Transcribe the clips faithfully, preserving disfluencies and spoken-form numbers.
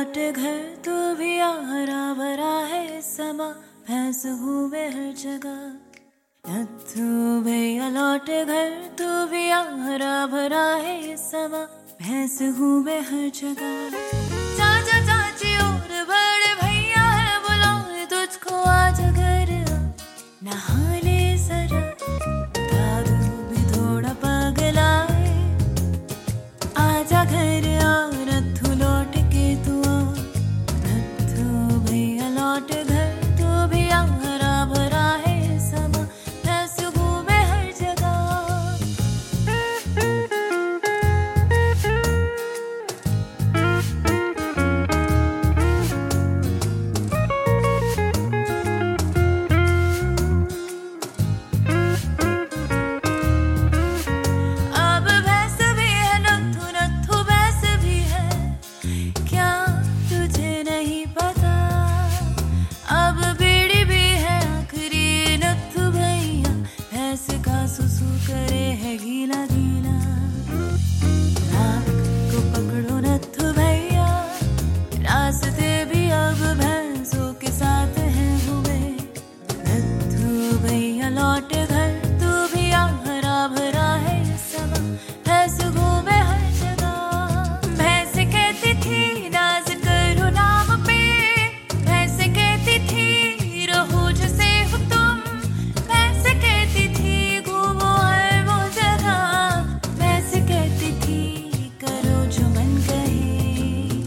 लौट घर तू भी आ, हरा भरा है समा, भैंस घूमे हर जगह। नत्थू भैया लौट घर तू भी आ, हरा भरा है समा, भैंस घूमे हर जगह। चाचा चाची और बड़े भैया है बुलाए तुझको, आज घर आ नहा ले जरा। दादू भी थोड़ा पगला है, आजा घर आ नत्थू लौट के तू आ। नत्थू भैया लौट घर तू भी आ, हरा भरा है समा, भैंस घूमे हर जगह। अब भैंस भी है नत्थू, नत्थू भैंस भी है, क्या तुझे नहीं पता? अब बीड़ी भी है आखिरी नत्थू भैया, भैंस का सुसु करे है गीला गीला। नाक को पकड़ो नत्थू भैया, रास्ते भी अब भैंसों के साथ हैं हुए। नत्थू भैया लौट घर तू भी आ, हरा भरा है समा, भैंस घूमे हर जगह। भैंस कहती थी नाज करो नाम पे, भैंस कहती थी रहो जो से हो तुम। भैंस कहती थी घूमो हर वो जगह, भैंस कहती थी करो जो मन कहे।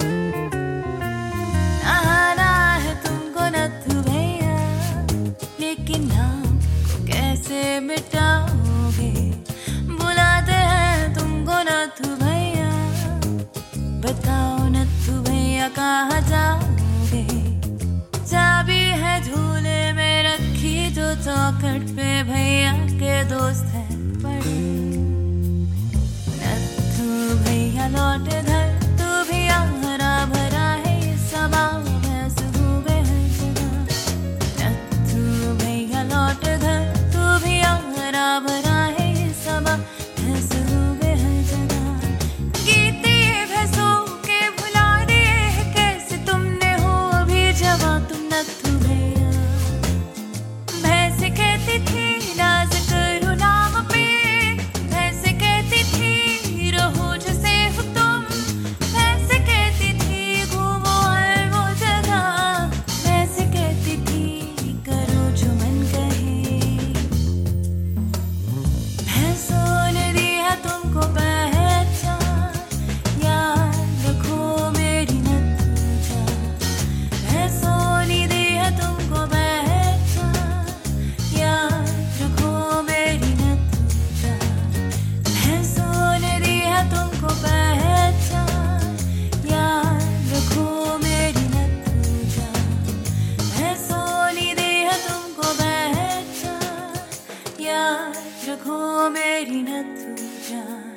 नहाना है तुमको नत्थू भैया, लेकिन नाम को कैसे मिटाओगे? बुलाते हैं तुमको नत्थू भैया, बताओ नत्थू भैया कहाँ जाओगे? चाबी है झूले में रखी जो चौखट पे भैया के दोस्त हैं बड़े। नत्थू भैया लौट घर तू भी आ, हरा भरा है समा, भैंस घूमे हर जगह। नत्थू भैया लौट घर तू भी आ, हरा भरा है समा, भैंस घूमे हर जगह। गीत ये भैंसों के भुला दिए हैं कैसे तुमने, हो अभी जवां तुम नत्थू भैया। भैंस कहती थी नाज करो नाम पे, भैंस कहती थी रहो जो से हो तुम। भैंस कहती थी घूमो हर वो जगह, भैंस कहती थी करो जो मन कहे। भैंसों ने दी है तुमको पहचान, याद रखो मेरी नत्थू जान। भैंसों ने दी है तुमको पहचान, याद रखो मेरी नत्थू जान। भैंसों ने दी है तुमको पहचान, याद रखो मेरी नत्थू जान। भैंसों ने दी है तुमको पहचान, याद रखो मेरी नत्थू जान।